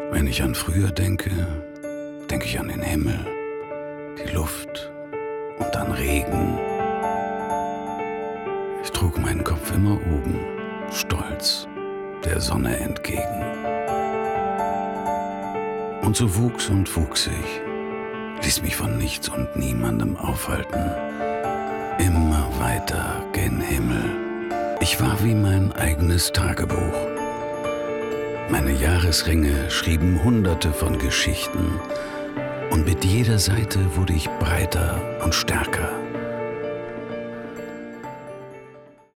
Wenn ich an früher denke, denke ich an den Himmel, die Luft und an Regen. Ich trug meinen Kopf immer oben, stolz, der Sonne entgegen. Und so wuchs und wuchs ich, ließ mich von nichts und niemandem aufhalten. Immer weiter gen Himmel. Ich war wie mein eigenes Tagebuch. Meine Jahresringe schrieben Hunderte von Geschichten und mit jeder Seite wurde ich breiter und stärker.